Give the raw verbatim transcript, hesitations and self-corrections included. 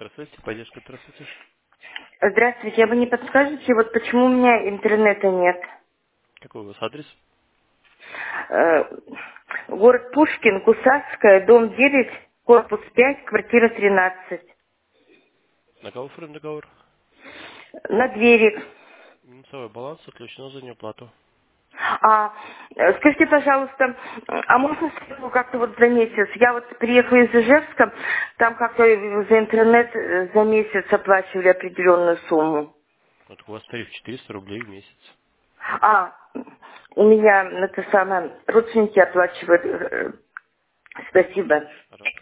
Здравствуйте, поддержка, здравствуйте. Здравствуйте, а вы не подскажете, вот почему у меня интернета нет? Какой у вас адрес? Э, Город Пушкин, Кусавская, дом девять, корпус пять, квартира тринадцать. На кого оформлен договор? На двери. Минусовой баланс отключено за неуплату. А, э, скажите, пожалуйста, а можно сразу как-то вот за месяц? Я вот приехала из Ижевска, там как-то за интернет э, за месяц оплачивали определенную сумму. Вот у вас тариф четыреста рублей в месяц. А, у меня это самое, родственники оплачивают. э, Спасибо. Пожалуйста.